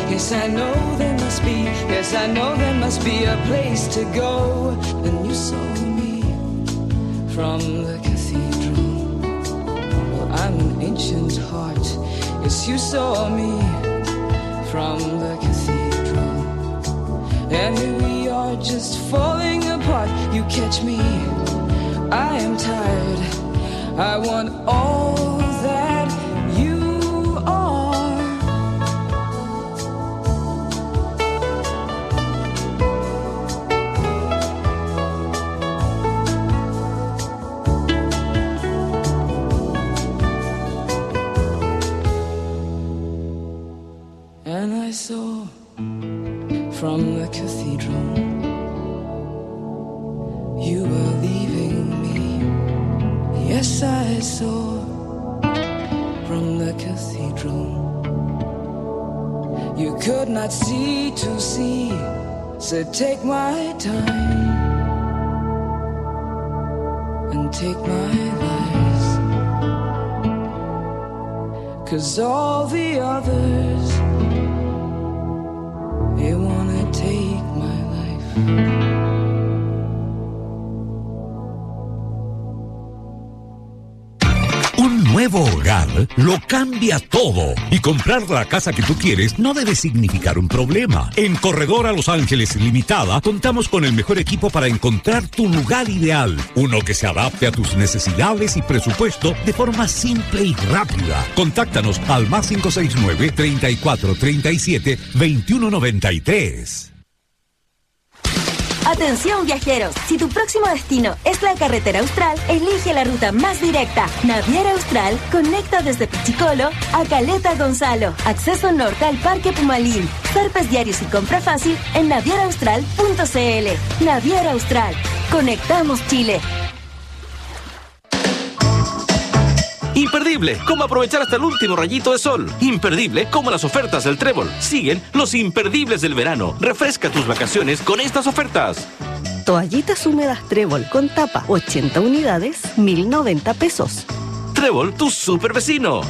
Yes, I know there must be, yes, I know there must be a place to go. And you saw me from the cathedral. Well, I'm an ancient heart. Yes, you saw me from the cathedral. And here we are just falling apart. You catch me, I am tired. I want all that you are. And I saw from the cathedral you were leaving me. Yes, I saw from the cathedral you could not see to see. So take my time and take my lies, 'cause all the others, they wanna take my life. Un nuevo hogar lo cambia todo, y comprar la casa que tú quieres no debe significar un problema. En Corredora Los Ángeles Limitada contamos con el mejor equipo para encontrar tu lugar ideal, uno que se adapte a tus necesidades y presupuesto de forma simple y rápida. Contáctanos al +569 34 37 21 93. Atención viajeros, si tu próximo destino es la carretera austral, elige la ruta más directa. Naviera Austral conecta desde Pichicolo a Caleta Gonzalo. Acceso norte al Parque Pumalín. Zarpes diarios y compra fácil en navieraaustral.cl. Naviera Austral. Conectamos Chile. Imperdible, cómo aprovechar hasta el último rayito de sol. Imperdible, como las ofertas del Trébol. Siguen los imperdibles del verano. Refresca tus vacaciones con estas ofertas. Toallitas húmedas Trébol con tapa, 80 unidades, 1.090 pesos. Trébol, tu super vecino.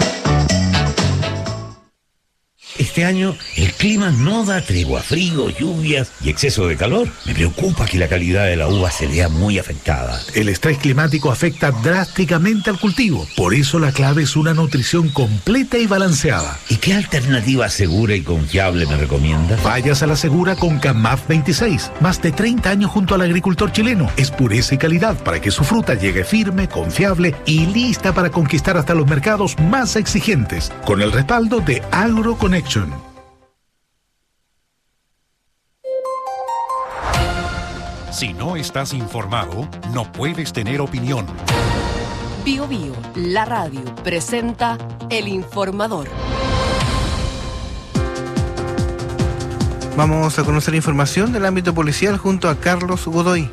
Este año el clima no da tregua, frío, lluvias y exceso de calor. Me preocupa que la calidad de la uva se vea muy afectada. El estrés climático afecta drásticamente al cultivo. Por eso la clave es una nutrición completa y balanceada. ¿Y qué alternativa segura y confiable me recomiendas? Vayas a la segura con CAMAF 26. Más de 30 años junto al agricultor chileno. Es pureza y calidad para que su fruta llegue firme, confiable y lista para conquistar hasta los mercados más exigentes. Con el respaldo de AgroConnection. Si no estás informado, no puedes tener opinión. Bio Bio, la radio, presenta El Informador. Vamos a conocer información del ámbito policial junto a Carlos Godoy.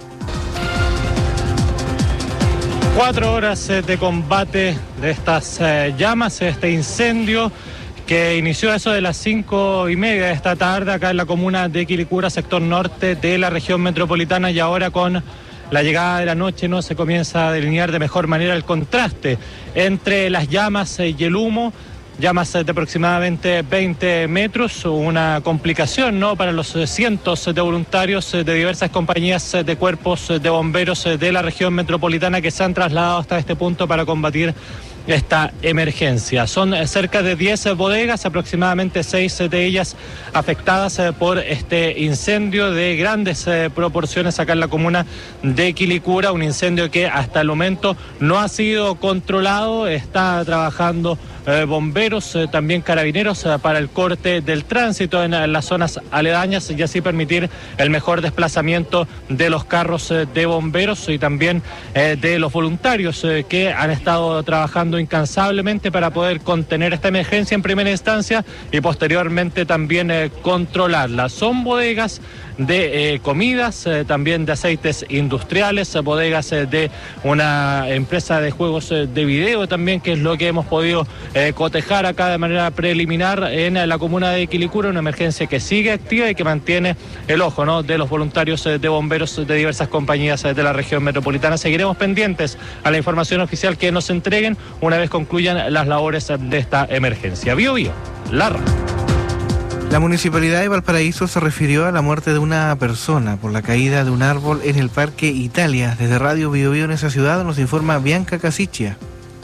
4 horas de combate de estas llamas, este incendio que inició a eso de las 5:30 de esta tarde acá en la comuna de Quilicura, sector norte de la región metropolitana, y ahora con la llegada de la noche no se comienza a delinear de mejor manera el contraste entre las llamas y el humo. Llamas de aproximadamente 20 metros, una complicación, ¿no?, para los cientos de voluntarios de diversas compañías de cuerpos de bomberos de la región metropolitana que se han trasladado hasta este punto para combatir esta emergencia. Son cerca de 10 bodegas, aproximadamente 6 de ellas afectadas por este incendio de grandes proporciones acá en la comuna de Quilicura, un incendio que hasta el momento no ha sido controlado. Está trabajando bomberos, también carabineros para el corte del tránsito en las zonas aledañas y así permitir el mejor desplazamiento de los carros de bomberos y también de los voluntarios que han estado trabajando incansablemente para poder contener esta emergencia en primera instancia y posteriormente también controlarla. Son bodegas de comidas, también de aceites industriales, bodegas de una empresa de juegos de video también, que es lo que hemos podido cotejar acá de manera preliminar en la comuna de Quilicura, una emergencia que sigue activa y que mantiene el ojo, ¿no?, de los voluntarios de bomberos de diversas compañías de la región metropolitana. Seguiremos pendientes a la información oficial que nos entreguen una vez concluyan las labores de esta emergencia. Bio Bio, la radio. La Municipalidad de Valparaíso se refirió a la muerte de una persona por la caída de un árbol en el Parque Italia. Desde Radio Bio Bio en esa ciudad nos informa Bianca Casicchia.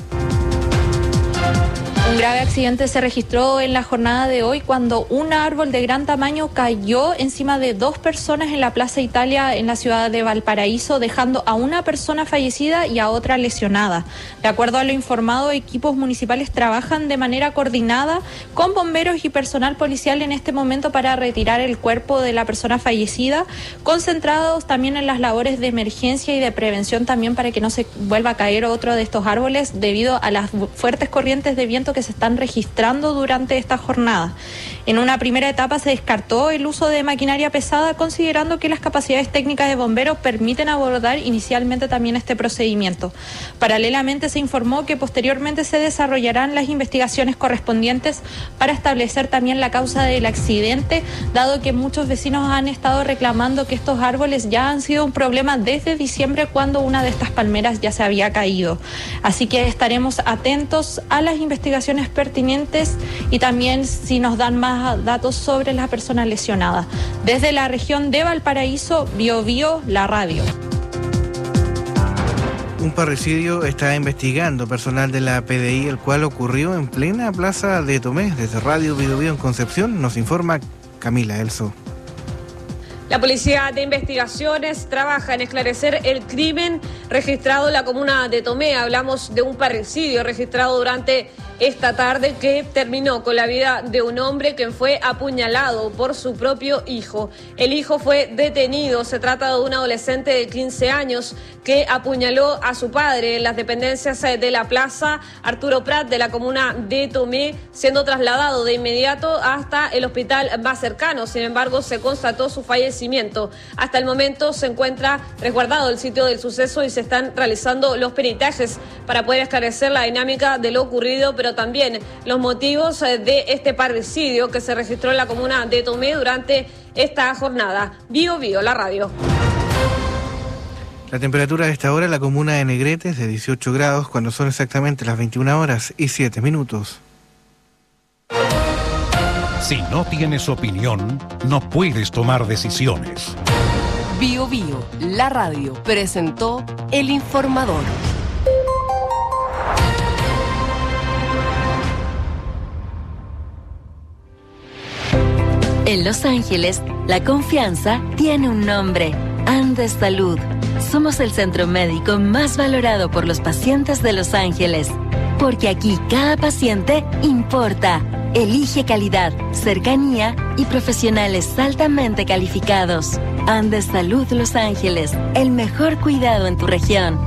Un grave accidente se registró en la jornada de hoy cuando un árbol de gran tamaño cayó encima de 2 personas en la Plaza Italia en la ciudad de Valparaíso, dejando a una persona fallecida y a otra lesionada. De acuerdo a lo informado, equipos municipales trabajan de manera coordinada con bomberos y personal policial en este momento para retirar el cuerpo de la persona fallecida, concentrados también en las labores de emergencia y de prevención también para que no se vuelva a caer otro de estos árboles debido a las fuertes corrientes de viento que se están registrando durante esta jornada. En una primera etapa se descartó el uso de maquinaria pesada, considerando que las capacidades técnicas de bomberos permiten abordar inicialmente también este procedimiento. Paralelamente se informó que posteriormente se desarrollarán las investigaciones correspondientes para establecer también la causa del accidente, dado que muchos vecinos han estado reclamando que estos árboles ya han sido un problema desde diciembre, cuando una de estas palmeras ya se había caído. Así que estaremos atentos a las investigaciones pertinentes y también si nos dan más datos sobre la persona lesionada. Desde la región de Valparaíso, Bio Bio, la radio. Un parricidio está investigando personal de la PDI, el cual ocurrió en plena Plaza de Tomé. Desde Radio Bio Bio en Concepción nos informa Camila Elso. La Policía de Investigaciones trabaja en esclarecer el crimen registrado en la comuna de Tomé. Hablamos de un parricidio registrado durante esta tarde que terminó con la vida de un hombre quien fue apuñalado por su propio hijo. El hijo fue detenido. Se trata de un adolescente de 15 años que apuñaló a su padre en las dependencias de la Plaza Arturo Prat de la comuna de Tomé, siendo trasladado de inmediato hasta el hospital más cercano. Sin embargo, se constató su fallecimiento. Hasta el momento se encuentra resguardado el sitio del suceso y se están realizando los peritajes para poder esclarecer la dinámica de lo ocurrido, pero también los motivos de este parricidio que se registró en la comuna de Tomé durante esta jornada. Bio Bio, la radio. La temperatura de esta hora en la comuna de Negrete es de 18 grados, cuando son exactamente las 21:07. Si no tienes opinión, no puedes tomar decisiones. Bio Bio, la radio, presentó El Informador. En Los Ángeles, la confianza tiene un nombre: Andes Salud. Somos el centro médico más valorado por los pacientes de Los Ángeles, porque aquí cada paciente importa. Elige calidad, cercanía y profesionales altamente calificados. Andes Salud Los Ángeles, el mejor cuidado en tu región.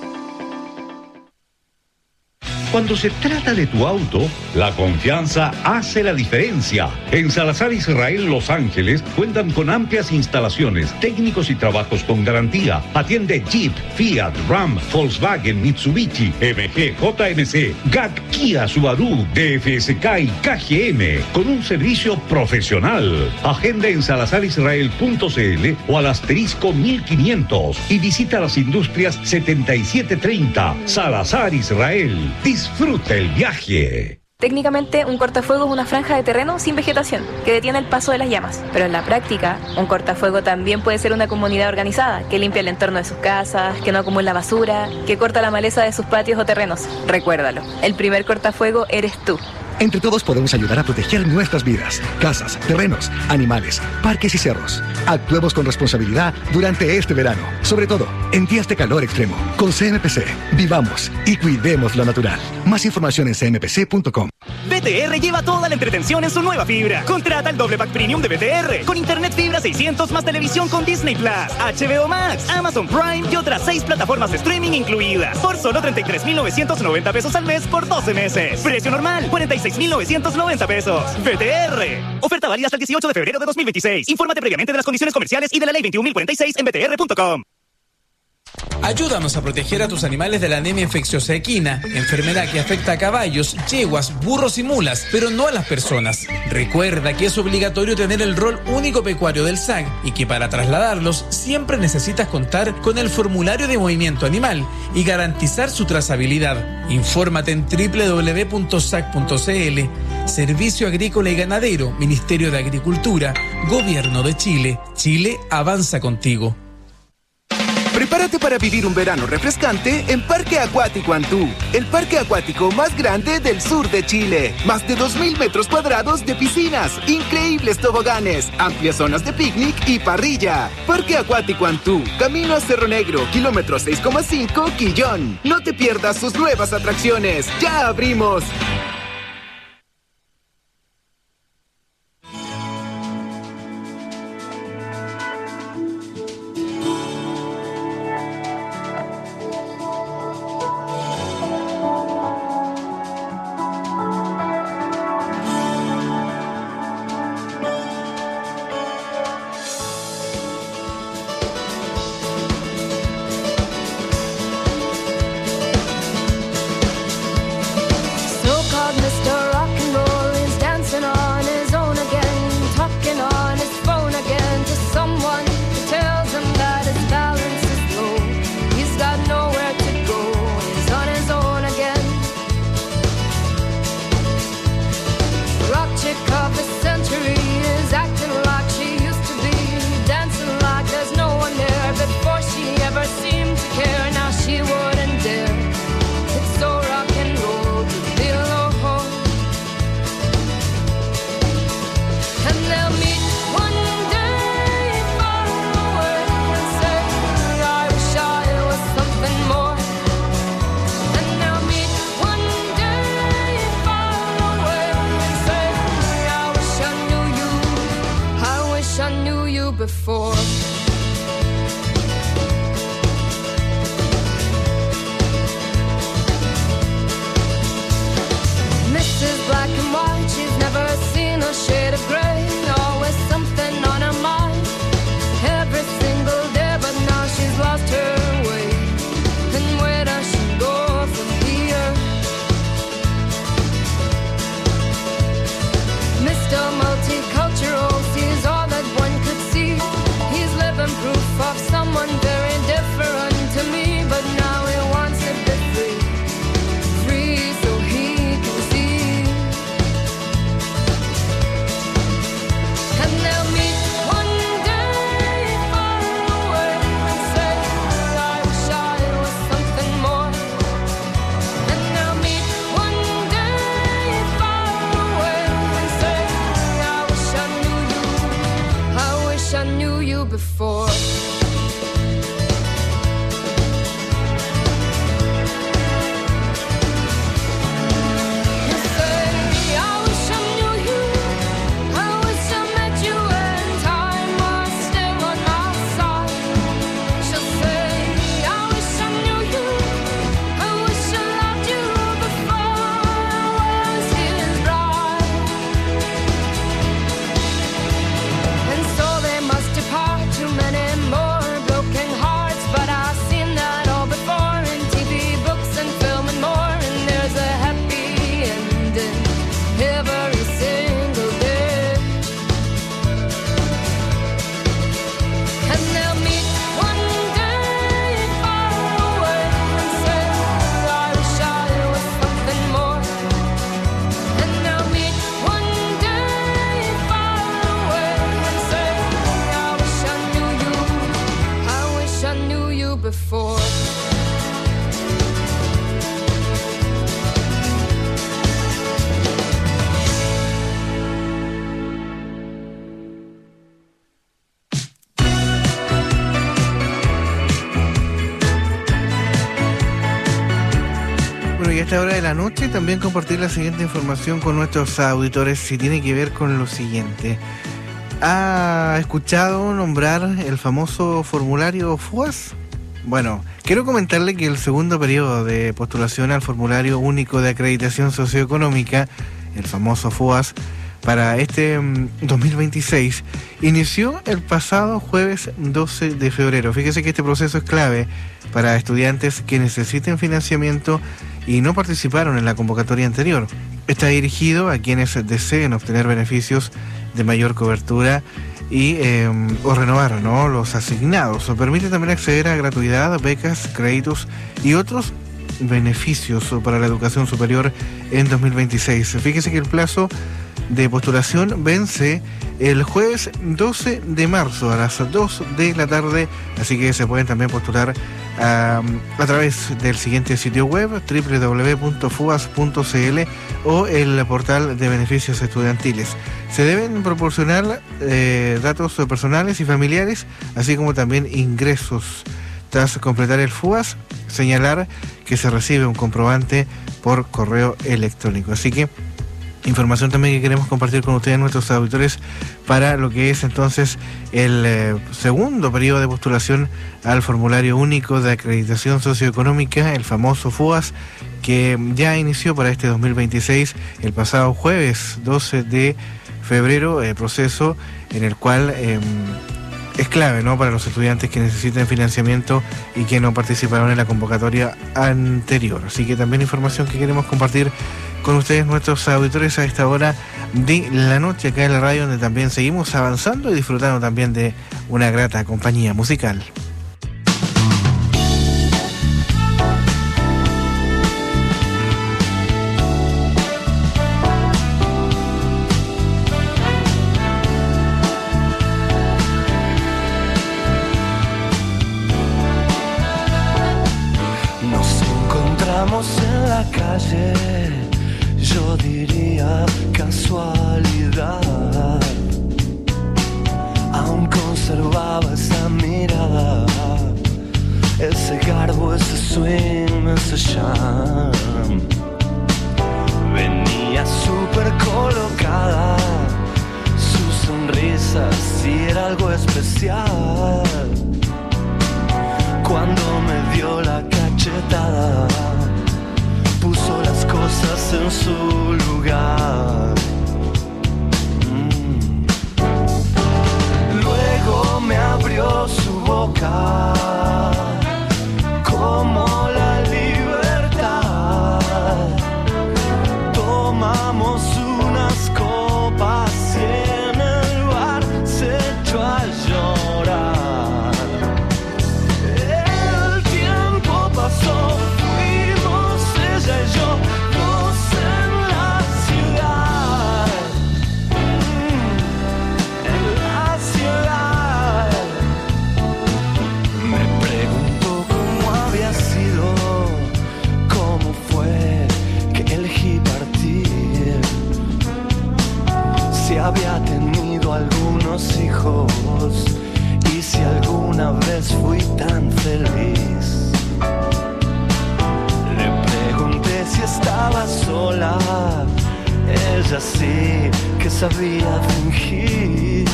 Cuando se trata de tu auto, la confianza hace la diferencia. En Salazar Israel Los Ángeles cuentan con amplias instalaciones, técnicos y trabajos con garantía. Atiende Jeep, Fiat, Ram, Volkswagen, Mitsubishi, MG, JMC, GAC, Kia, Subaru, DFSK y KGM, con un servicio profesional. Agenda en salazarisrael.cl o al asterisco 1500 y visita las industrias 7730. Salazar Israel. Disfruta el viaje. Técnicamente, un cortafuego es una franja de terreno sin vegetación que detiene el paso de las llamas. Pero en la práctica, un cortafuego también puede ser una comunidad organizada que limpia el entorno de sus casas, que no acumula basura, que corta la maleza de sus patios o terrenos. Recuérdalo, el primer cortafuego eres tú. Entre todos podemos ayudar a proteger nuestras vidas, casas, terrenos, animales, parques y cerros. Actuemos con responsabilidad durante este verano, sobre todo en días de calor extremo. Con CMPC, vivamos y cuidemos lo natural. Más información en cmpc.com. BTR lleva toda la entretención en su nueva fibra. Contrata el doble pack premium de BTR con internet fibra 600 más televisión con Disney Plus, HBO Max, Amazon Prime y otras 6 plataformas de streaming incluidas por solo 33,990 pesos al mes por 12 meses. Precio normal, 46,990 pesos. BTR. Oferta válida hasta el 18 de febrero de 2026. Infórmate previamente de las condiciones comerciales y de la ley 21.046 en btr.com. Ayúdanos a proteger a tus animales de la anemia infecciosa equina, enfermedad que afecta a caballos, yeguas, burros y mulas, pero no a las personas. Recuerda que es obligatorio tener el rol único pecuario del SAC y que para trasladarlos siempre necesitas contar con el formulario de movimiento animal y garantizar su trazabilidad. Infórmate en www.sac.cl. Servicio Agrícola y Ganadero, Ministerio de Agricultura, Gobierno de Chile. Chile avanza contigo. Prepárate para vivir un verano refrescante en Parque Acuático Antú, el parque acuático más grande del sur de Chile. Más de 2.000 metros cuadrados de piscinas, increíbles toboganes, amplias zonas de picnic y parrilla. Parque Acuático Antú, camino a Cerro Negro, kilómetro 6,5, Quillón. No te pierdas sus nuevas atracciones. ¡Ya abrimos! Before Mrs. Black and White, she's never seen a shade of gray. Always something on her mind every single day, but now she's lost her way. And where does she go from here? Mr. Multicultural sees all that one could see. He's living proof of someone very different to me, but now he wants to be free, free so he can see. And they'll meet one day far away and say, I wish I was something more. And they'll meet one day far away and say, I wish I knew you, I wish I knew you before. Before Bueno, y a esta hora de la noche también compartir la siguiente información con nuestros auditores, si tiene que ver con lo siguiente. ¿Ha escuchado nombrar el famoso formulario FUAS? Bueno, quiero comentarle que el segundo periodo de postulación al formulario único de acreditación socioeconómica, el famoso FUAS, para este 2026, inició el pasado jueves 12 de febrero. Fíjese que este proceso es clave para estudiantes que necesiten financiamiento y no participaron en la convocatoria anterior. Está dirigido a quienes deseen obtener beneficios de mayor cobertura y o renovar, ¿no?, los asignados. O permite también acceder a gratuidad, becas, créditos y otros beneficios para la educación superior en 2026. Fíjese que el plazo de postulación vence el jueves 12 de marzo a las 2 de la tarde, así que se pueden también postular a través del siguiente sitio web www.fuas.cl o el portal de beneficios estudiantiles. Se deben proporcionar datos personales y familiares, así como también ingresos. Tras completar el FUAS, señalar que se recibe un comprobante por correo electrónico. Así que información también que queremos compartir con ustedes, nuestros auditores, para lo que es entonces el segundo periodo de postulación al formulario único de acreditación socioeconómica, el famoso FUAS, que ya inició para este 2026 el pasado jueves 12 de febrero, proceso en el cual es clave, ¿no?, para los estudiantes que necesiten financiamiento y que no participaron en la convocatoria anterior. Así que también información que queremos compartir con ustedes, nuestros auditores, a esta hora de la noche acá en la radio, donde también seguimos avanzando y disfrutando también de una grata compañía musical. Nos encontramos en la calle, yo diría casualidad. Aún conservaba esa mirada, ese garbo, ese swing, ese charm. Venía súper colocada, su sonrisa sí era algo especial. Cuando me dio la cachetada, puso las cosas en su lugar. Luego me abrió su boca como la libertad. Tomamos unas copas y en el bar se echó a llorar. El tiempo pasó, fuimos ella y yo, dos en la ciudad, en la ciudad. Me preguntó cómo había sido, cómo fue que elegí partir, si había tenido algunos hijos y si alguna vez fui tan feliz. Le pregunté si estaba sola, ella sí que sabía fingir,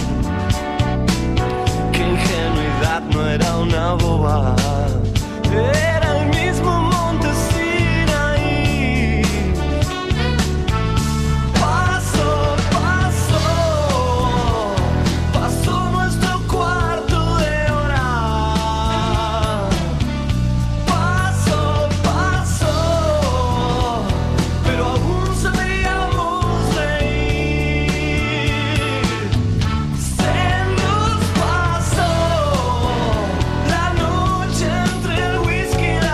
que ingenuidad no era una boba, era el mismo monte Sinaí. Pasó, pasó, pasó nuestro cuarto de hora. Pasó, pasó, pero aún sabíamos reír. Se nos pasó la noche entre el whisky y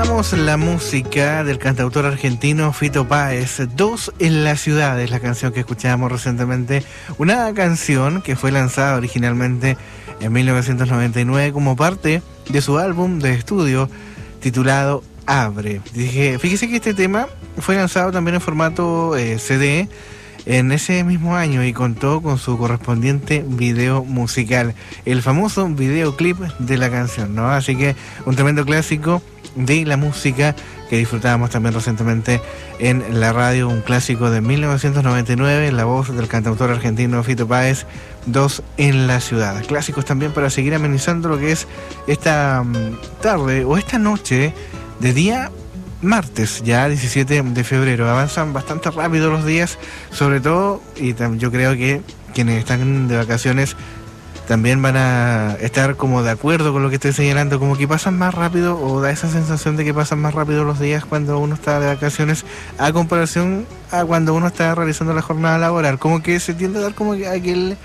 Escuchábamos la música del cantautor argentino Fito Páez. 2 en la ciudad es la canción que escuchábamos recientemente. Una canción que fue lanzada originalmente en 1999 como parte de su álbum de estudio titulado Abre. Fíjese que este tema fue lanzado también en formato CD en ese mismo año y contó con su correspondiente video musical, el famoso videoclip de la canción, ¿no? Así que un tremendo clásico de la música que disfrutábamos también recientemente en la radio, un clásico de 1999, la voz del cantautor argentino Fito Páez, 2 en la ciudad. Clásicos también para seguir amenizando lo que es esta tarde o esta noche de día martes, ya 17 de febrero. Avanzan bastante rápido los días, sobre todo, y yo creo que quienes están de vacaciones también van a estar como de acuerdo con lo que estoy señalando, como que pasan más rápido, o da esa sensación de que pasan más rápido los días cuando uno está de vacaciones a comparación a cuando uno está realizando la jornada laboral, como que se tiende a dar como que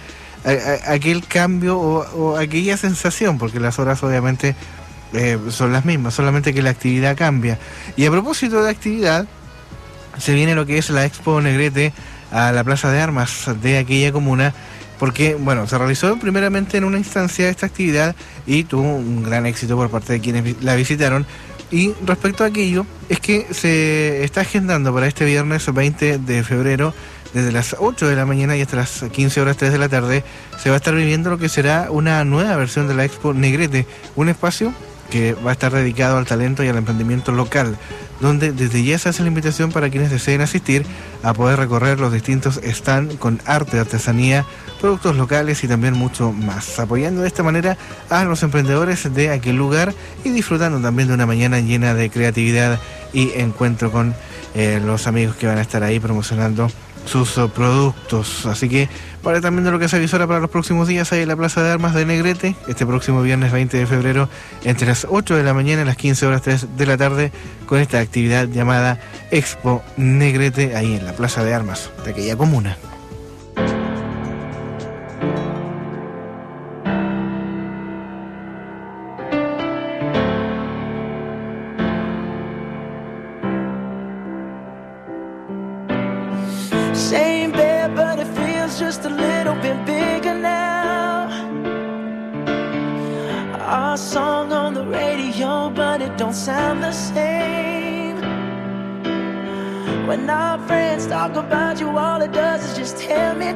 aquel cambio o aquella sensación, porque las horas obviamente son las mismas, solamente que la actividad cambia. Y a propósito de actividad, se viene lo que es la Expo Negrete a la Plaza de Armas de aquella comuna, porque bueno, se realizó primeramente en una instancia esta actividad y tuvo un gran éxito por parte de quienes la visitaron. Y respecto a aquello, es que se está agendando para este viernes 20 de febrero, desde las 8 de la mañana y hasta las 15 horas 3 de la tarde, se va a estar viviendo lo que será una nueva versión de la Expo Negrete, un espacio que va a estar dedicado al talento y al emprendimiento local, donde desde ya se hace la invitación para quienes deseen asistir a poder recorrer los distintos stands con arte, artesanía, productos locales y también mucho más, apoyando de esta manera a los emprendedores de aquel lugar y disfrutando también de una mañana llena de creatividad y encuentro con los amigos que van a estar ahí promocionando sus productos. Así que para también de lo que se avisora para los próximos días ahí en la Plaza de Armas de Negrete, este próximo viernes 20 de febrero, entre las 8 de la mañana y las 15 horas 3 de la tarde, con esta actividad llamada Expo Negrete, ahí en la Plaza de Armas de aquella comuna. Same bed, but it feels just a little bit bigger now. Our song on the radio, but it don't sound the same. When our friends talk about you, all it does is just tear me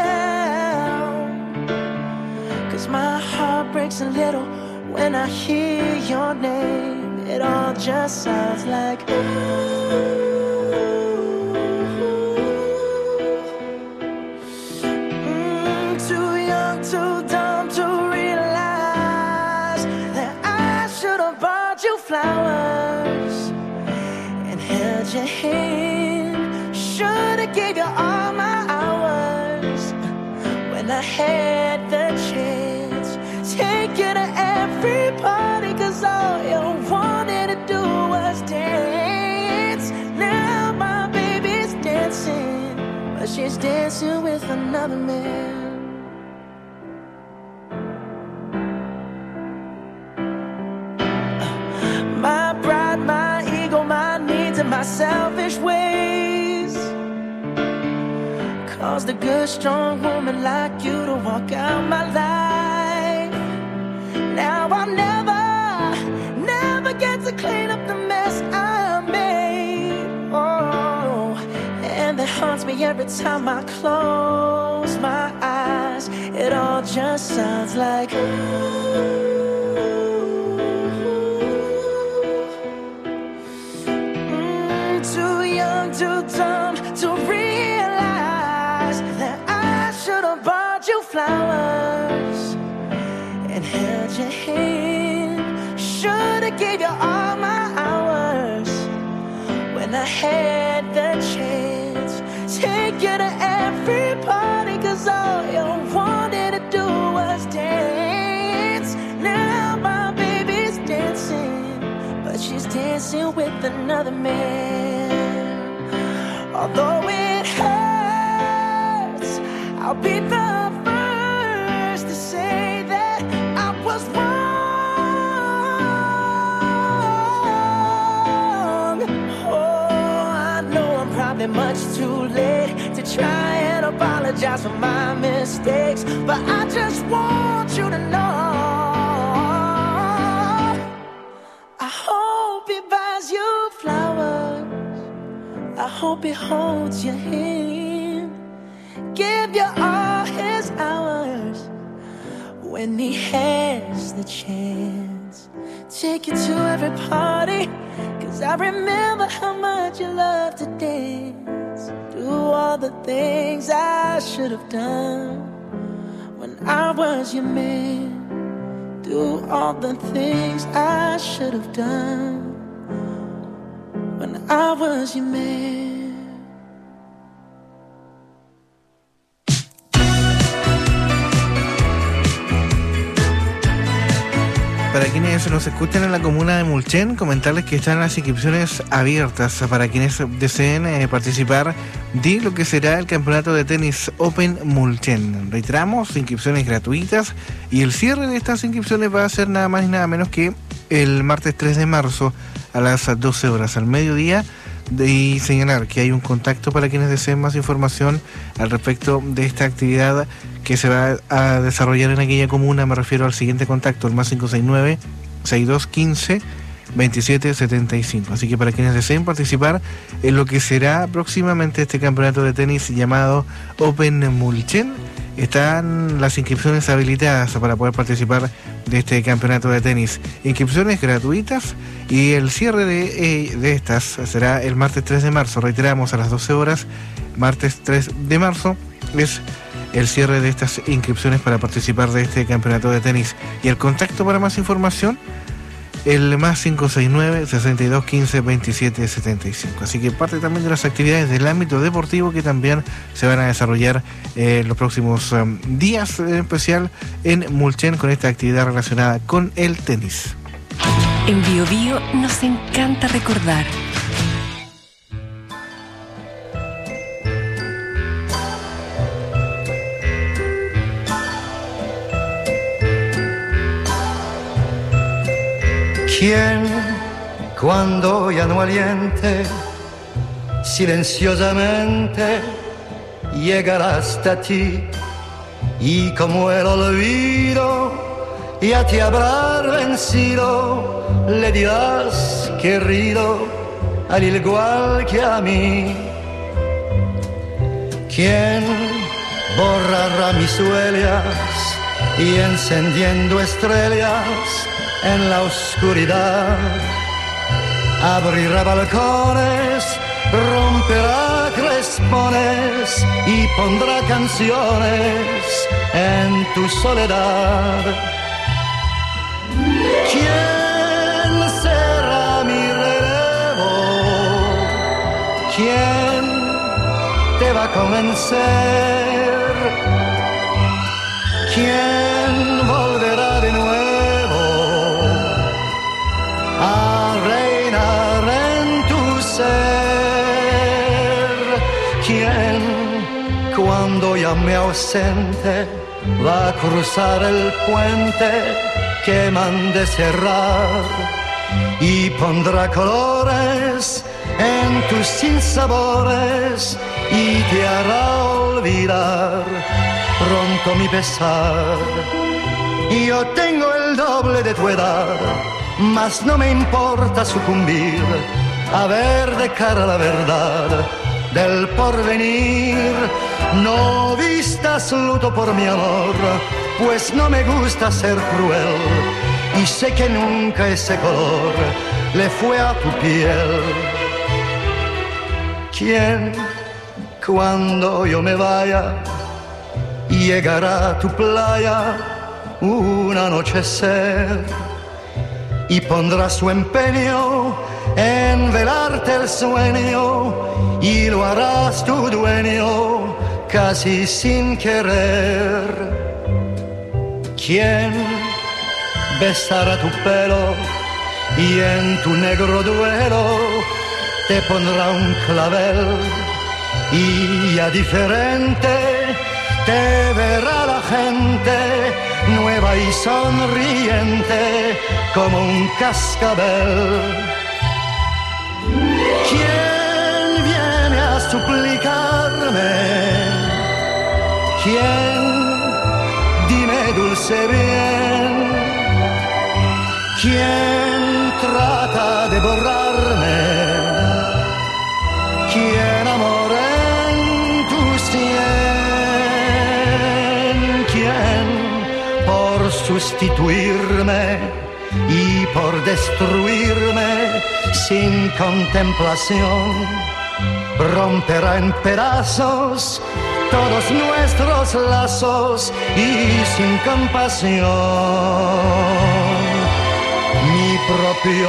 down. 'Cause my heart breaks a little when I hear your name. It all just sounds like ooh. Too dumb to realize that I should have bought you flowers and held your hand. Should have gave you all my hours when I had the chance. Take you to every party, 'cause all you wanted to do was dance. Now my baby's dancing, but she's dancing with another man. My pride, my ego, my needs and my selfish ways caused a good, strong woman like you to walk out my life. Now I'll never get to clean up the mess I made. Oh, and that haunts me every time I close my eyes. It all just sounds like ooh. Too dumb to realize that I should have bought you flowers and held your hand. Should have gave you all my hours when I had the chance. Take you to every party, 'cause all you wanted to do was dance. Now my baby's dancing, but she's dancing with another man. Although it hurts, I'll be the first to say that I was wrong. apologize for my mistakes, but I just want you to know I hope he buys you flowers, I hope he holds your hand, give you all his hours when he has the chance. Take you to every party, 'cause I remember how much you love to dance. Do all the things I should have done when I was your man. Do all the things I should have done when I was your man. Para quienes nos escuchan en la comuna de Mulchen, comentarles que están las inscripciones abiertas para quienes deseen participar de lo que será el campeonato de tenis Open Mulchen. Reiteramos, inscripciones gratuitas, y el cierre de estas inscripciones va a ser nada más y nada menos que el martes 3 de marzo a las 12 horas al mediodía. Y señalar que hay un contacto para quienes deseen más información al respecto de esta actividad que se va a desarrollar en aquella comuna. Me refiero al siguiente contacto, el más 569-6215-2775. Así que para quienes deseen participar en lo que será próximamente este campeonato de tenis llamado Open Mulchen, están las inscripciones habilitadas para poder participar de este campeonato de tenis. Inscripciones gratuitas, y el cierre de estas será el martes 3 de marzo. Reiteramos, a las 12 horas, martes 3 de marzo, es el cierre de estas inscripciones para participar de este campeonato de tenis. Y el contacto para más información, el más 569-6215-2775. Así que parte también de las actividades del ámbito deportivo que también se van a desarrollar los próximos días, en especial en Mulchen, con esta actividad relacionada con el tenis. En Bio Bio nos encanta recordar. ¿Quién, cuando ya no aliente, silenciosamente llegará hasta ti, y como el olvido ya te habrá vencido, le dirás, querido, al igual que a mí? ¿Quién borrará mis huellas y encendiendo estrellas en la oscuridad abrirá balcones, romperá crespones y pondrá canciones en tu soledad? ¿Quién será mi relevo? ¿Quién te va a convencer? ¿Quién volverá de nuevo a reinar en tu ser? ¿Quién, cuando ya me ausente, va a cruzar el puente que mande cerrar y pondrá colores en tus sinsabores y te hará olvidar pronto mi pesar? Yo tengo el doble de tu edad, mas no me importa sucumbir a ver de cara la verdad del porvenir. No vistas luto por mi amor, pues no me gusta ser cruel, y sé que nunca ese color le fue a tu piel. ¿Quién, cuando yo me vaya, llegará a tu playa un anochecer y pondrá su empeño en velarte el sueño, y lo harás tu dueño casi sin querer? ¿Quién besará tu pelo y en tu negro duelo te pondrá un clavel, y ya diferente te verá la gente, nueva y sonriente como un cascabel? ¿Quién viene a suplicarme ¿Quién? Dime dulce bien. ¿Quién trata de borrarme? ¿Quién amor en tu sien? ¿Quién por sustituirme y por destruirme sin contemplación romperá en pedazos todos nuestros lazos y sin compasión mi propio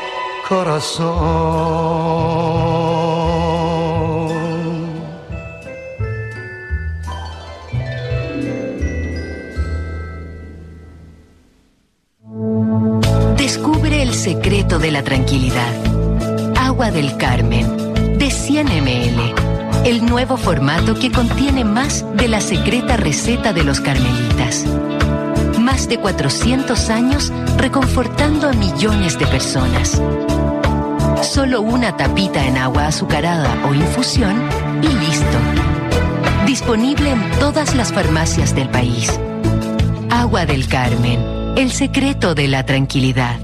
corazón? Descubre el secreto de la tranquilidad. Agua del Carmen, de 100 ml. El nuevo formato que contiene más de la secreta receta de los carmelitas. Más de 400 años reconfortando a millones de personas. Solo una tapita en agua azucarada o infusión y listo. Disponible en todas las farmacias del país. Agua del Carmen, el secreto de la tranquilidad.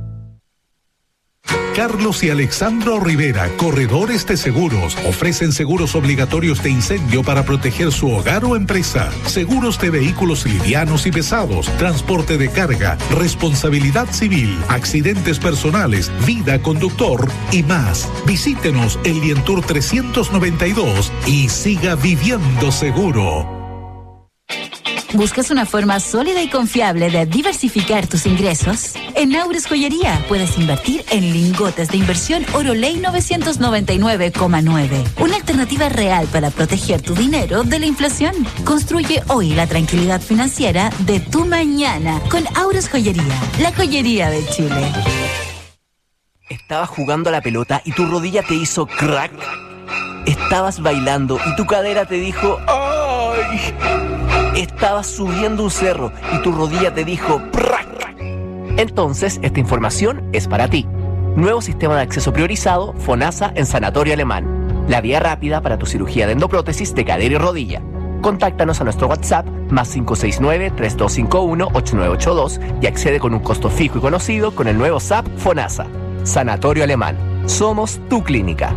Carlos y Alexandro Rivera, corredores de seguros, ofrecen seguros obligatorios de incendio para proteger su hogar o empresa, seguros de vehículos livianos y pesados, transporte de carga, responsabilidad civil, accidentes personales, vida conductor y más. Visítenos en Lientour 392 y siga viviendo seguro. ¿Buscas una forma sólida y confiable de diversificar tus ingresos? En Aures Joyería puedes invertir en lingotes de inversión Oroley 999,9. Una alternativa real para proteger tu dinero de la inflación. Construye hoy la tranquilidad financiera de tu mañana con Aures Joyería, la joyería de Chile. Estabas jugando a la pelota y tu rodilla te hizo crack. Estabas bailando y tu cadera te dijo ¡ay! Estabas subiendo un cerro y tu rodilla te dijo ¡prac! Entonces, esta información es para ti. Nuevo sistema de acceso priorizado FONASA en Sanatorio Alemán. La vía rápida para tu cirugía de endoprótesis de cadera y rodilla. Contáctanos a nuestro WhatsApp más 569-3251-8982 y accede con un costo fijo y conocido con el nuevo SAP FONASA. Sanatorio Alemán. Somos tu clínica.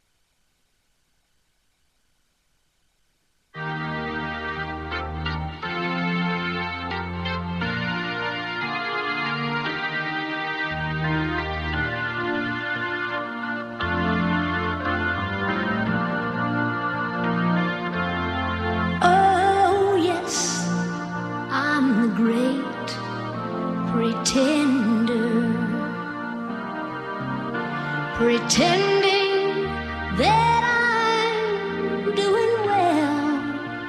Pretending that I'm doing well.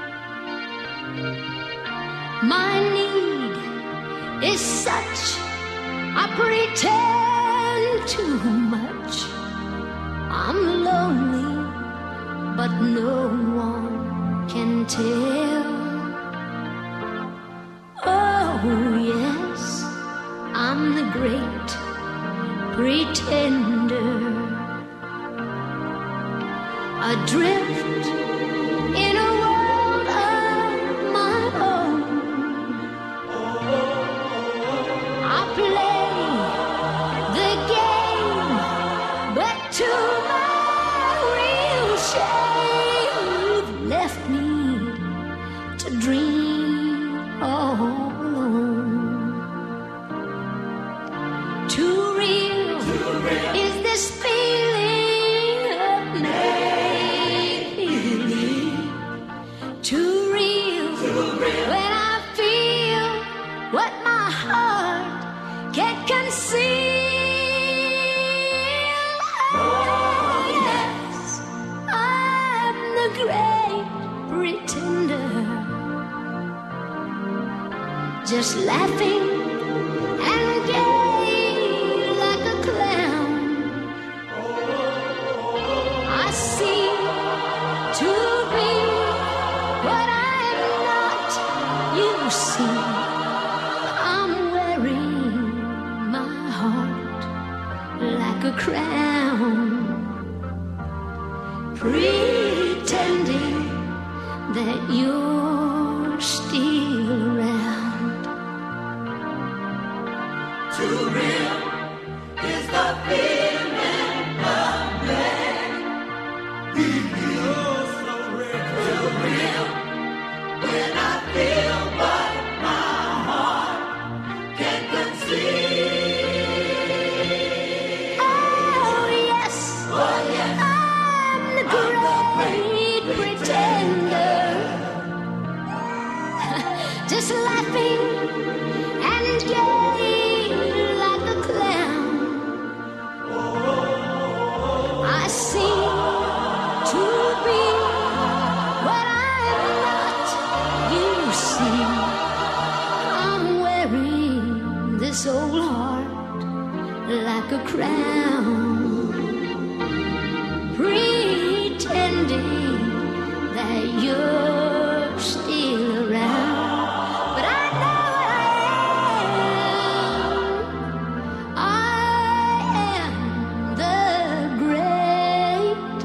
My need is such, I pretend too much. I'm lonely, but no one can tell. Oh yes, I'm the great pretender, adrift in a world of my own. I play the game, but to my real shame, you've left me to dream all alone. Too real is this feeling of make-believe. Too real when I feel what my heart can't conceal. Oh yes, I'm the great pretender, just laughing and gay like a clown. I seem to be what I'm not. You see, I'm wearing my heart like a crown, pretending that you're Too real is the feeling of me. Oh, so real. Too real when I feel what my heart can conceive. Oh yes, Oh, yes. I'm the great pretender. Just laughing and gay like a clown. I seem to be what I'm not. You see, I'm wearing this old heart like a crown, pretending that you're still around. But I know I am the great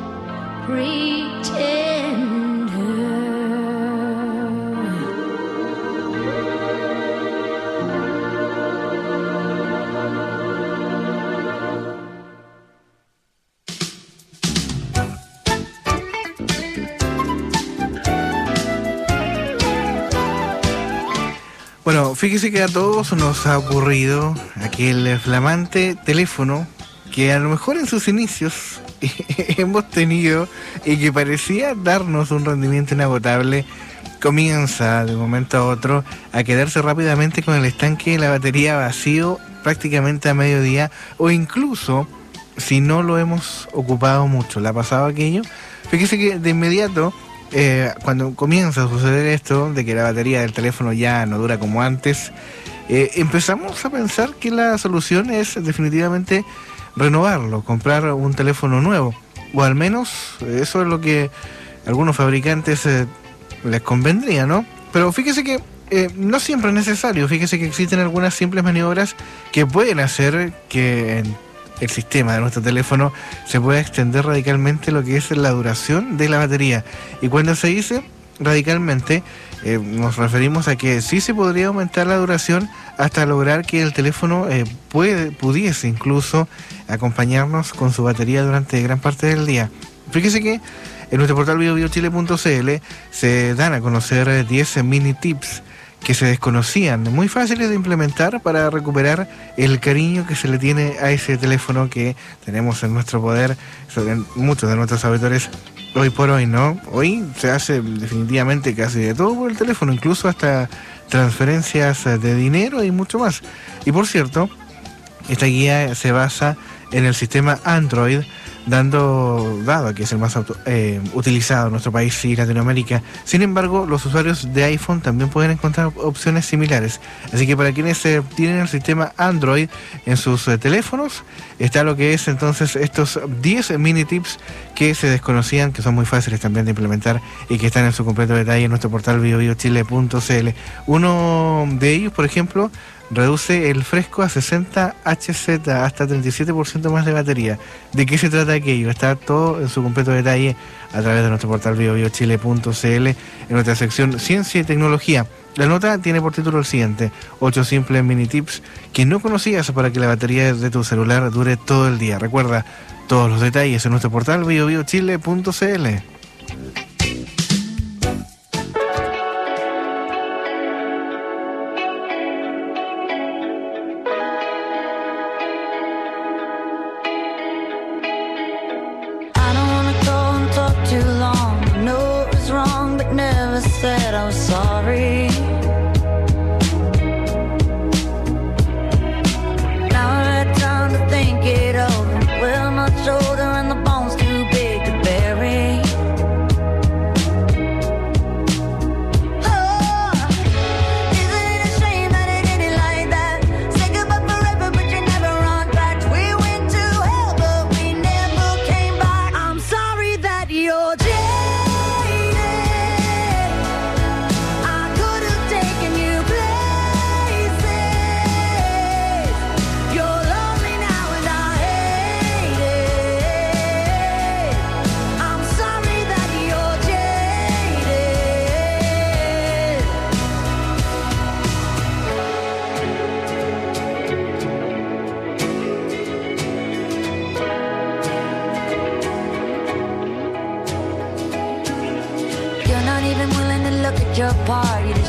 pretender. Bueno, fíjese que a todos nos ha ocurrido aquel flamante teléfono que a lo mejor en sus inicios hemos tenido y que parecía darnos un rendimiento inagotable, comienza de un momento a otro a quedarse rápidamente con el estanque de la batería vacío prácticamente a mediodía, o incluso si no lo hemos ocupado mucho. ¿Le ha pasado aquello? Fíjese que de inmediato, cuando comienza a suceder esto, de que la batería del teléfono ya no dura como antes, empezamos a pensar que la solución es definitivamente renovarlo, comprar un teléfono nuevo, o al menos eso es lo que algunos fabricantes les convendría, ¿no? Pero fíjese que no siempre es necesario. Fíjese que existen algunas simples maniobras que pueden hacer que el sistema de nuestro teléfono se pueda extender radicalmente lo que es la duración de la batería. Y cuando se dice radicalmente, nos referimos a que sí se podría aumentar la duración hasta lograr que el teléfono pudiese incluso acompañarnos con su batería durante gran parte del día. Fíjese que en nuestro portal biobiochile.cl se dan a conocer 10 mini tips que se desconocían, muy fáciles de implementar para recuperar el cariño que se le tiene a ese teléfono que tenemos en nuestro poder, muchos de nuestros auditores hoy por hoy, ¿no? Hoy se hace definitivamente casi de todo por el teléfono, incluso hasta transferencias de dinero y mucho más. Y por cierto, esta guía se basa en el sistema Android, dado que es el más utilizado en nuestro país y Latinoamérica. Sin embargo, los usuarios de iPhone también pueden encontrar opciones similares. Así que para quienes tienen el sistema Android en sus teléfonos, está lo que es entonces estos 10 mini tips que se desconocían, que son muy fáciles también de implementar y que están en su completo detalle en nuestro portal biobiochile.cl. Uno de ellos, por ejemplo, reduce el fresco a 60 Hz, hasta 37% más de batería. ¿De qué se trata aquello? Está todo en su completo detalle a través de nuestro portal biobiochile.cl en nuestra sección Ciencia y Tecnología. La nota tiene por título el siguiente: 8 simples mini tips que no conocías para que la batería de tu celular dure todo el día. Recuerda todos los detalles en nuestro portal biobiochile.cl. Said I was sorry. Now I had time to think it over. We're much older and the bone's too big to bury.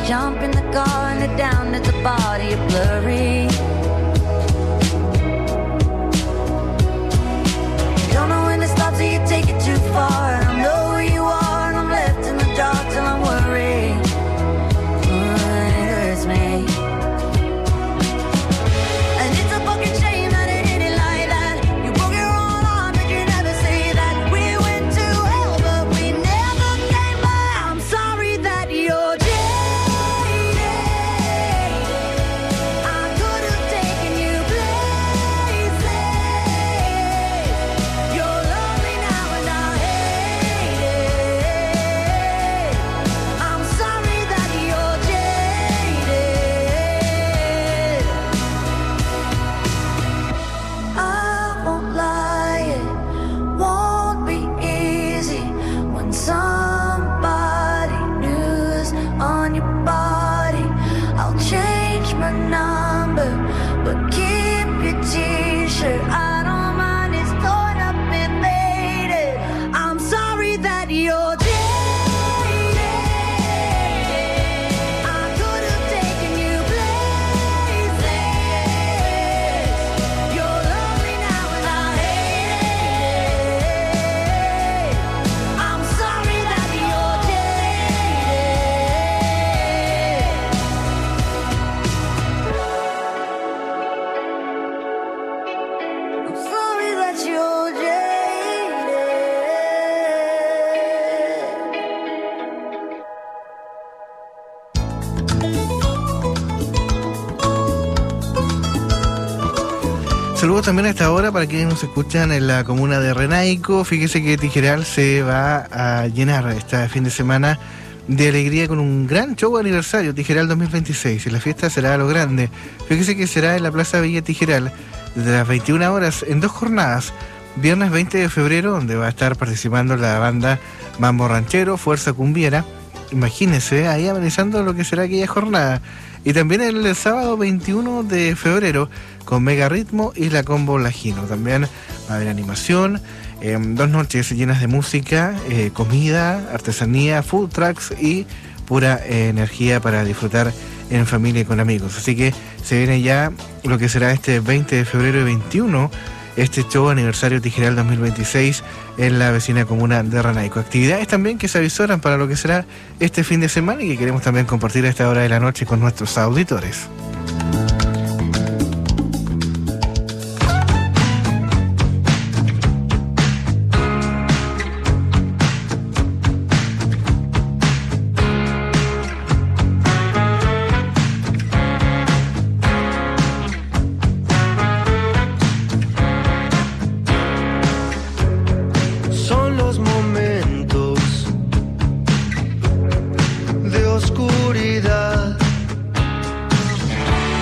just jump in the car and head down to the body of blurry. Don't know when to stop till you take it too far. I don't know where you are and I'm left in the dark till I'm worried. It hurts me. And it's a fucking shame that it hit it like that. You broke your own arm but you never say that. We went to hell but we never came back. I'm sorry that you're jaded. I could have taken you places. You're lonely now and I hate it. I'm sorry that you're jaded. I won't lie, it won't be easy when somebody new's on your body. I'll change my number, but keep your t-shirt. I don't mind, it's torn up and faded. I'm sorry that you're jaded. I could have taken you places. You're lonely now and I hate it. I'm sorry that you're jaded. I'm sorry that you're jaded. Saludos también a esta hora para quienes nos escuchan en la comuna de Renaico. Fíjese que Tijeral se va a llenar este fin de semana de alegría con un gran show aniversario, Tijeral 2026. Y la fiesta será a lo grande. Fíjese que será en la Plaza Villa Tijeral desde las 21 horas en 2 jornadas. Viernes 20 de febrero, donde va a estar participando la banda Mambo Ranchero, Fuerza Cumbiera. Imagínense, ahí amenizando lo que será aquella jornada. Y también el sábado 21 de febrero con Mega Ritmo y la Combo Lajino. También va a haber animación, 2 noches llenas de música, comida, artesanía, food trucks y pura energía para disfrutar en familia y con amigos. Así que se viene ya lo que será este 20 de febrero y 21, este show aniversario Tijeral 2026 en la vecina comuna de Renaico. Actividades también que se avisoran para lo que será este fin de semana y que queremos también compartir a esta hora de la noche con nuestros auditores. Son los momentos de oscuridad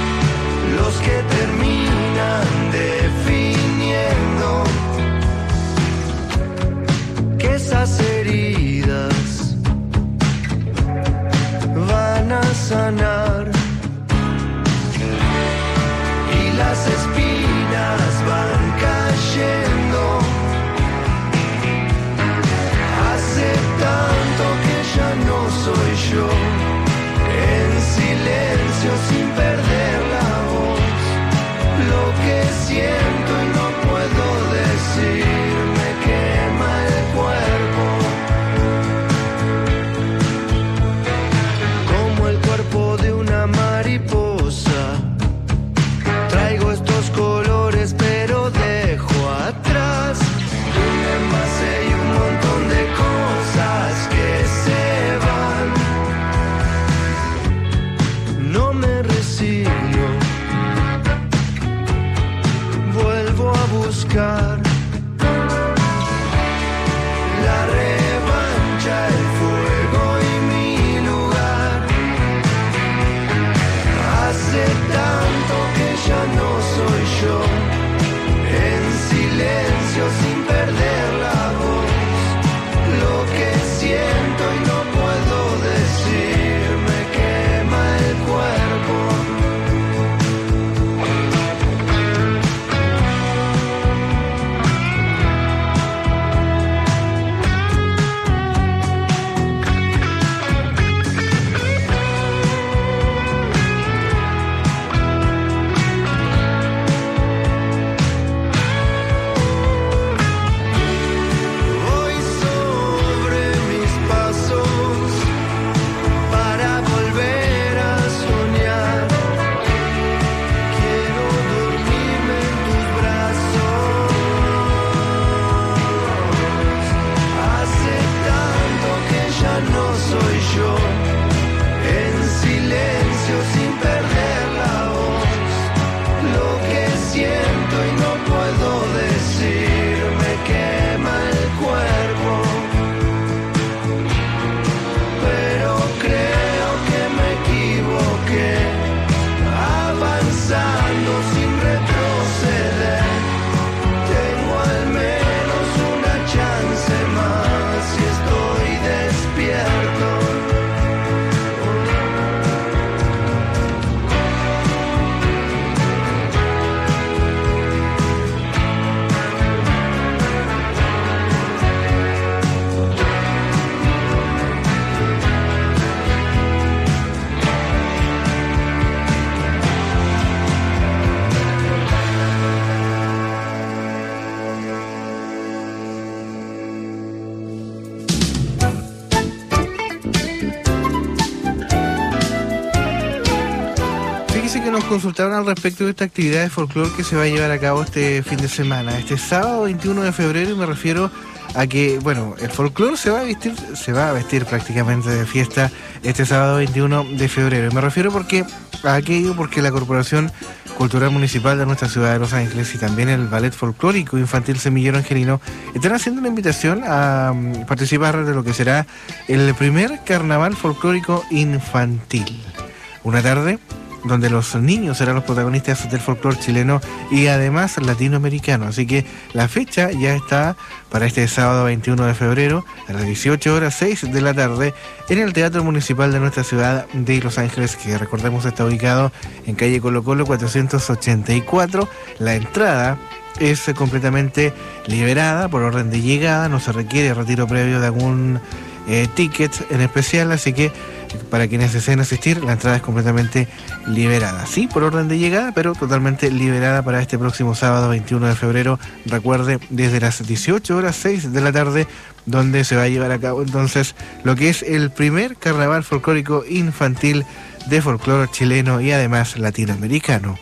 Fíjense que nos consultaron al respecto de esta actividad de folclore que se va a llevar a cabo este fin de semana, este sábado 21 de febrero, y me refiero a que, bueno, el folclore se va a vestir prácticamente de fiesta este sábado 21 de febrero. Y me refiero porque la Corporación Cultural Municipal de nuestra ciudad de Los Ángeles y también el Ballet Folclórico Infantil Semillero Angelino están haciendo una invitación a participar de lo que será el primer carnaval folclórico infantil. Una tarde donde los niños serán los protagonistas del folclore chileno y además latinoamericano. Así que la fecha ya está para este sábado 21 de febrero a las 18:06 de la tarde en el Teatro Municipal de nuestra ciudad de Los Ángeles, que recordemos está ubicado en calle Colo Colo 484. La entrada es completamente liberada por orden de llegada, no se requiere retiro previo de algún ticket en especial, así que para quienes deseen asistir, la entrada es completamente liberada. Sí, por orden de llegada, pero totalmente liberada para este próximo sábado 21 de febrero. Recuerde, desde las 18:06 de la tarde, donde se va a llevar a cabo entonces lo que es el primer carnaval folclórico infantil de folclore chileno y además latinoamericano.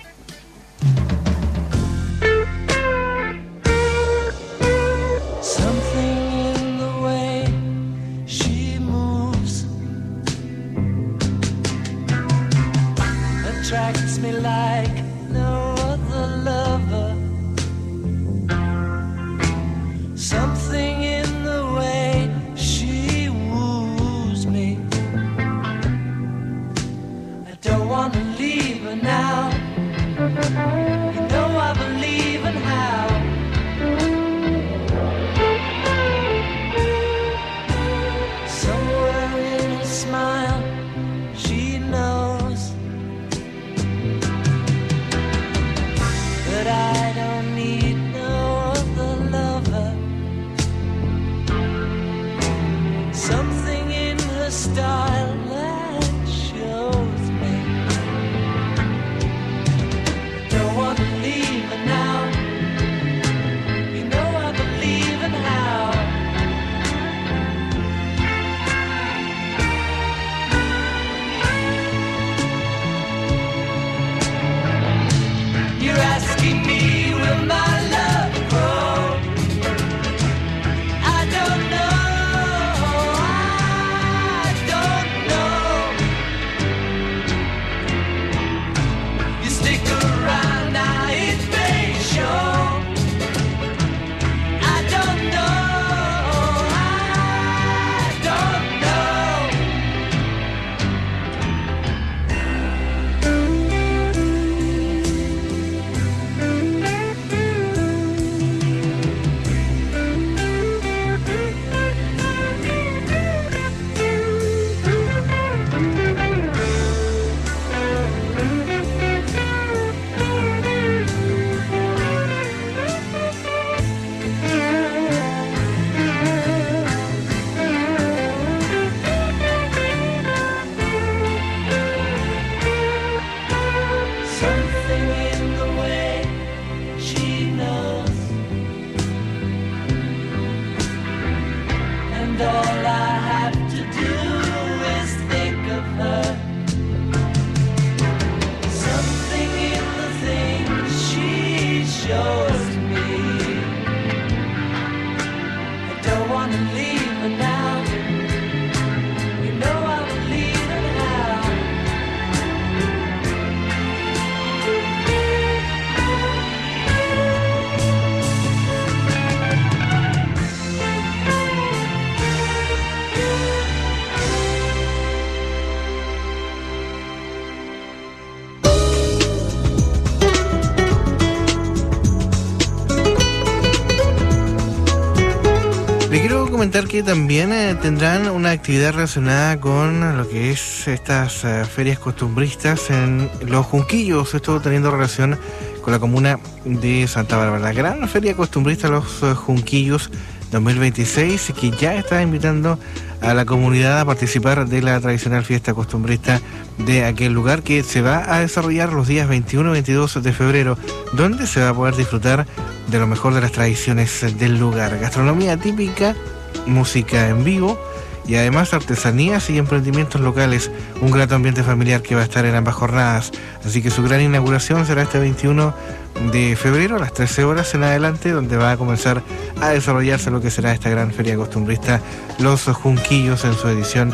Attracts me like no other lover. Something in the way she woos me. I don't want to leave her now. You know I believe in how. Somewhere in her smile, she knows that I don't need no other lover. Something in her style that shows me. Don't want to leave her now. You know I believe in how. You're asking me, will my love grow? I don't know, I don't know. You stick around, now it may show. I don't know, I don't know. Something in the way she knows, and all I have to do is think of her. Something in the things she shows me. I don't want to leave her now. You know I believe in how. Le quiero comentar que también tendrán una actividad relacionada con lo que es estas ferias costumbristas en Los Junquillos, esto teniendo relación con la comuna de Santa Bárbara. La gran feria costumbrista Los Junquillos 2026, que ya está invitando a la comunidad a participar de la tradicional fiesta costumbrista de aquel lugar, que se va a desarrollar los días 21 y 22 de febrero, donde se va a poder disfrutar de lo mejor de las tradiciones del lugar: gastronomía típica, música en vivo y además artesanías y emprendimientos locales. Un grato ambiente familiar que va a estar en ambas jornadas. Así que su gran inauguración será este 21 de febrero a las 13 horas en adelante, donde va a comenzar a desarrollarse lo que será esta gran feria costumbrista Los Junquillos en su edición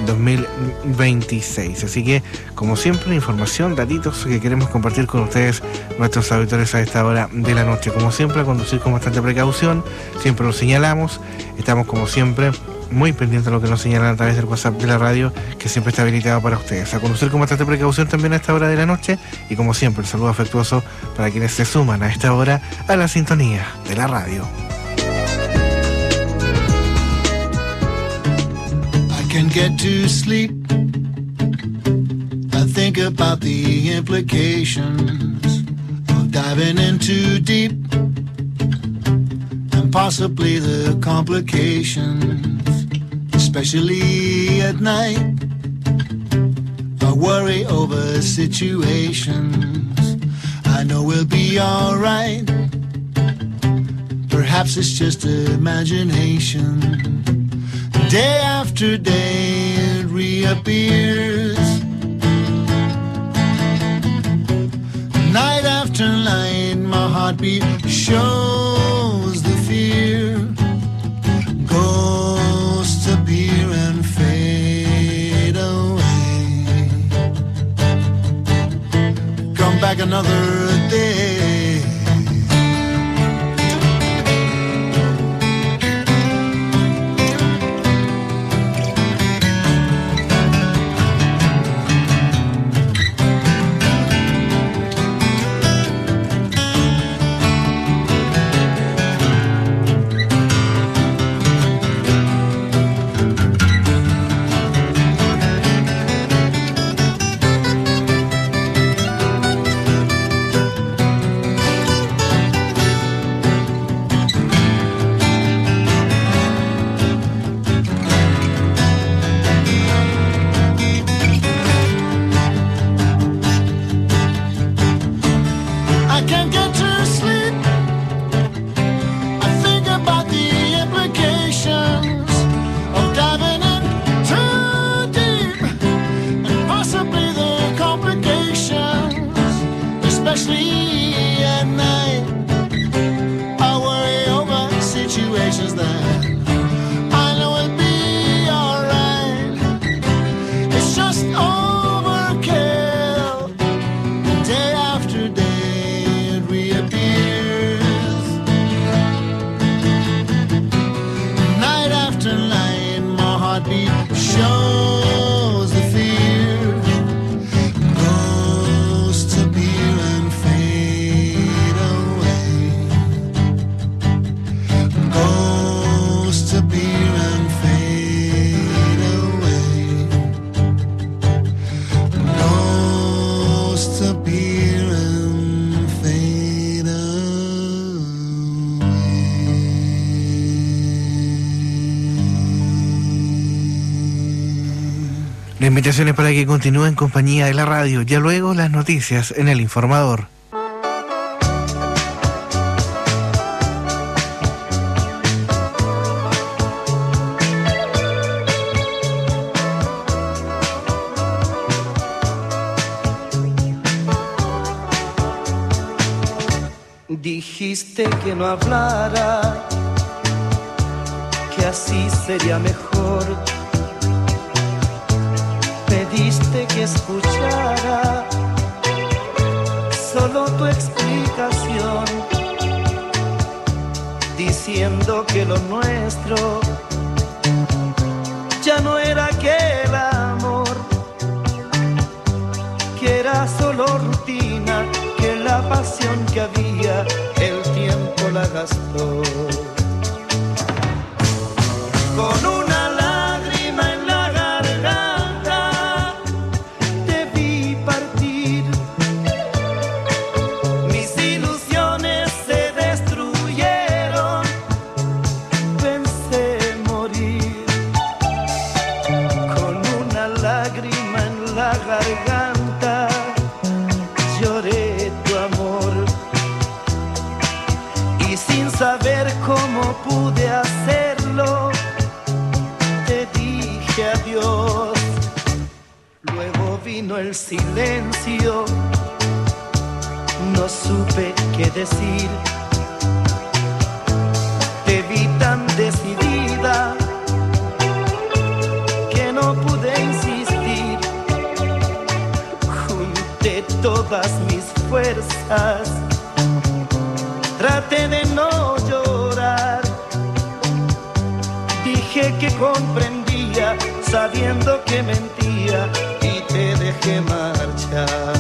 2026. Así que, como siempre, información, datitos que queremos compartir con ustedes, nuestros auditores, a esta hora de la noche. Como siempre, a conducir con bastante precaución, siempre lo señalamos. Estamos, como siempre, muy pendientes de lo que nos señalan a través del WhatsApp de la radio, que siempre está habilitado para ustedes. A conducir con bastante precaución también a esta hora de la noche, y como siempre, el saludo afectuoso para quienes se suman a esta hora a la sintonía de la radio. Can get to sleep. I think about the implications of diving in too deep, and possibly the complications, especially at night. I worry over situations I know we'll be alright. Perhaps it's just imagination. Day after day it reappears. Night after night my heartbeat shows the fear. Ghosts appear and fade away. Come back another day. La invitación es para que continúe en compañía de la radio. Ya luego las noticias en El Informador. Dijiste que no hablara, que así sería mejor. Pediste que escuchara solo tu explicación, diciendo que lo nuestro ya no era aquel amor, que era solo rutina, que la pasión que había el tiempo la gastó. Con una lágrima en la garganta te vi partir, mis ilusiones se destruyeron, pensé morir. Con una lágrima en la garganta lloré tu amor, y sin saber cómo silencio. No supe qué decir. Te vi tan decidida que no pude insistir. Junté todas mis fuerzas, traté de no llorar. Dije que comprendía, sabiendo que mentía, y te dejé marchar.